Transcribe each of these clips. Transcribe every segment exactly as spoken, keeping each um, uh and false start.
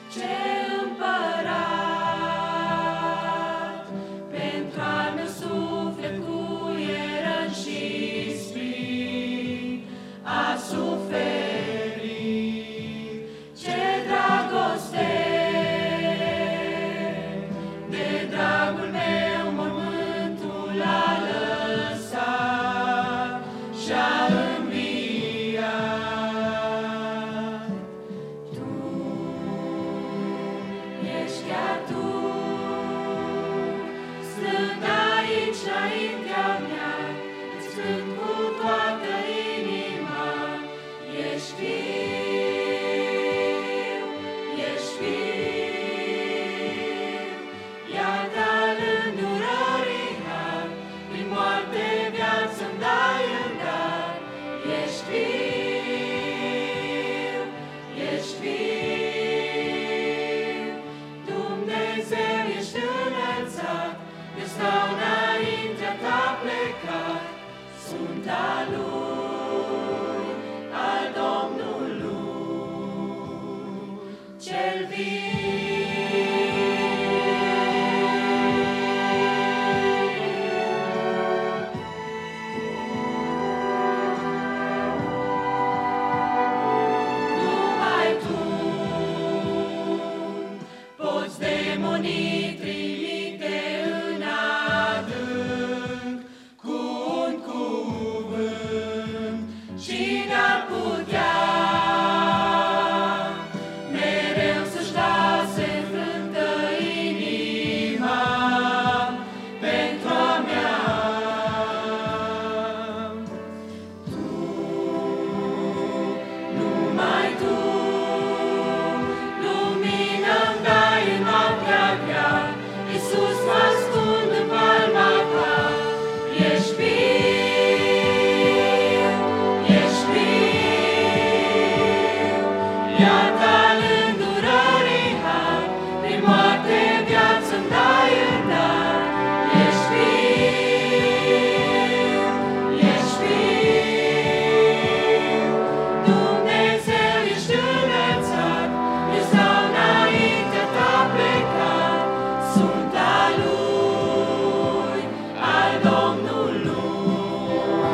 ce împărat, pentru al meu suflet cuieră și spirit a suferit. Ce dragoste, de dragul meu mormântul a lăsat și-a înviat. Tu ești chiar tu, stând aici înaintea mea, îți cânt cu toată inima. Ești viu, ești viu, iar al îndurării har, prin moarte viață-mi dai în dar. Ești viu, ești viu, Dumnezeu ești înălțat, eu stau înaintea ta plecat, sunt al lui, al Domnului, cel viu. Numai tu poți demoni trimite în adânc cu un cuvânt. Cine ar putea mereu să-și lase înfrântă inima pentru a mea? Tu, numai tu, lumină-mi dai în noaptea grea. Iisus, mă ascund în palma ta. Ești viu, ești viu, iar al îndurării har, prin moarte viață-mi dai în dar. Ești viu, ești viu, Dumnezeu ești înălțat, eu stau înaintea ta plecat, sunt al lui, al Domnului.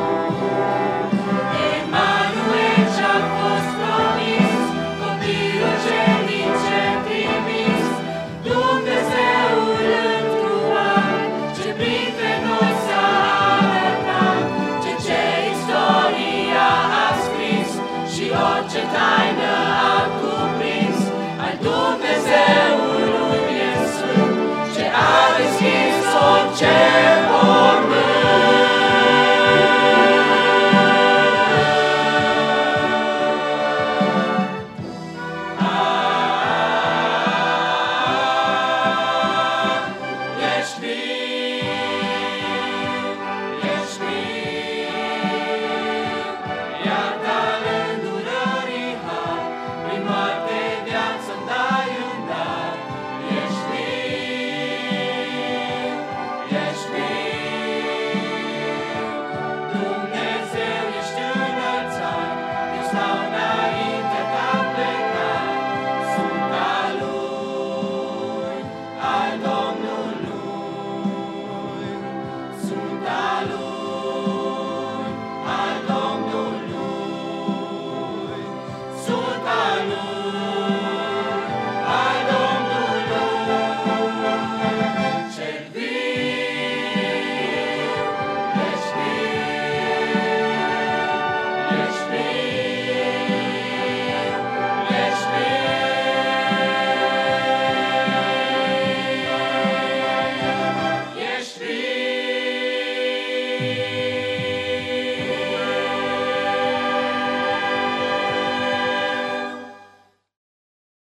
Emanuel ce-a fost promis, copilul cel din cer trimis, Dumnezeul întruat, ce printre noi s-a arătat, ce ce istoria a scris și orice